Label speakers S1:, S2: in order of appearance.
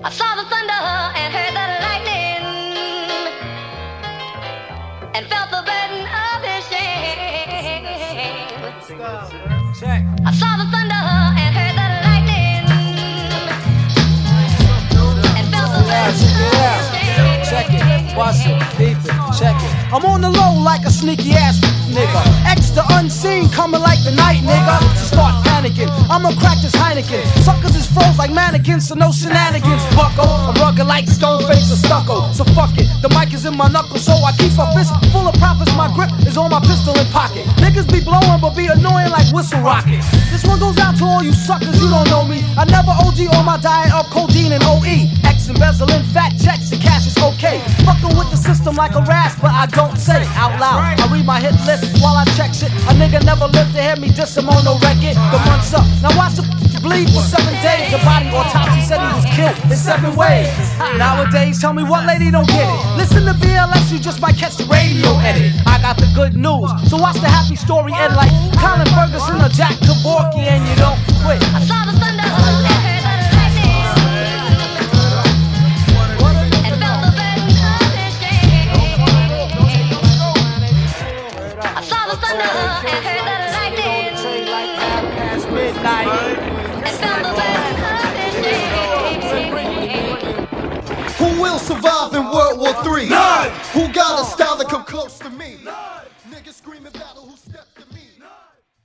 S1: I saw the thunder and heard the lightning and felt the burden of his shame. I saw the thunder and heard the lightning and felt the burden of his shame.
S2: Check it, watch it, deep it, check it. I'm on the low like a sneaky ass nigga. Extra unseen, coming like the night, nigga. So start panicking, I'ma crack this Heineken. Suckers is froze like mannequins, so no shenanigans. Bucko, I'm rugged like stone face or stucco. So fuck it, the mic is in my knuckles, so I keep a fist full of profits. My grip is on my pistol in pocket. Niggas be blowing, but be annoying like whistle rockets. This one goes out to all you suckers, you don't know me. I never OD on my diet of codeine and OE. X embezzling fat checks and cash is okay. Fucking with the system like a rasp, but I don't say it out loud. I read my hit list while I check shit. A nigga never lived to hear me diss him on no record. The month's up, now watch the bleed for 7 days. The body autopsy said he was killed in 7 ways. Nowadays, tell me what lady don't get it. Listen to BLS, you just might catch the radio edit. I got the good news, so watch the happy story end like Colin Ferguson or Jack Kevorkian, and you don't quit.
S1: I saw the thunder and heard the lightning and felt the burden of his shame. I saw the thunder and heard the lightning and felt the burden of his shame.
S3: Who will survive in World War III?
S4: None!
S3: Who got a style that come close to me?